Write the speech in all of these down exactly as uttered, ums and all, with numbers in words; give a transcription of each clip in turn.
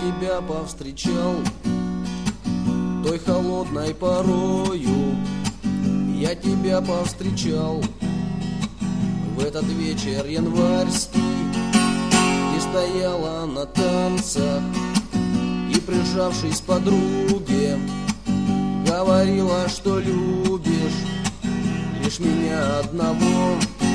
тебя повстречал той холодной порою. Я тебя повстречал в этот вечер январский. Ты стояла на танцах и, прижавшись к подруге, говорила, что любишь лишь меня одного.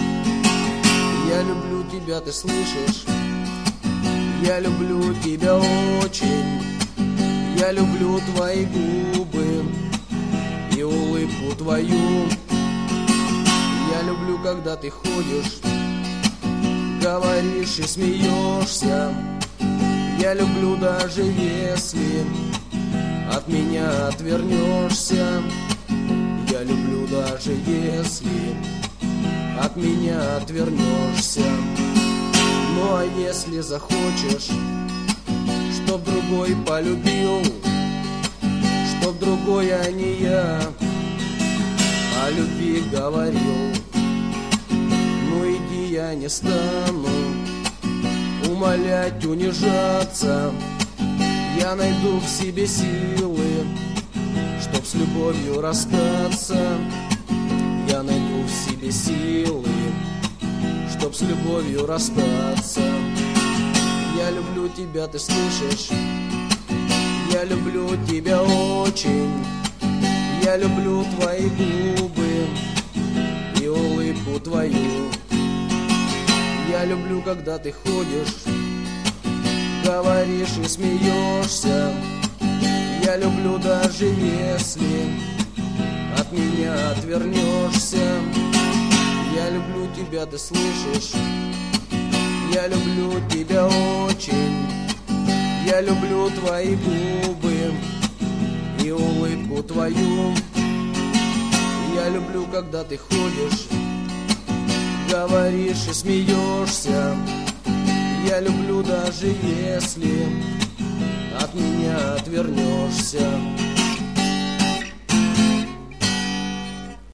Я люблю тебя, ты слышишь? Я люблю тебя очень. Я люблю твои губы и улыбку твою. Я люблю, когда ты ходишь, говоришь и смеешься. Я люблю, даже если от меня отвернешься. Я люблю, даже если от меня отвернешься. Ну а если захочешь, чтоб другой полюбил, чтоб другой, а не я, о любви говорил, ну иди, я не стану умолять, унижаться. Я найду в себе силы, чтоб с любовью расстаться. Я найду в себе силы, чтоб с любовью расстаться. Я люблю тебя, ты слышишь? Я люблю тебя очень. Я люблю твои губы и улыбку твою. Я люблю, когда ты ходишь, говоришь и смеешься. Я люблю, даже если от меня отвернешься. Я люблю тебя, ты слышишь? Я люблю тебя очень. Я люблю твои губы и улыбку твою. Я люблю, когда ты ходишь, говоришь и смеешься. Я люблю, даже если от меня отвернешься.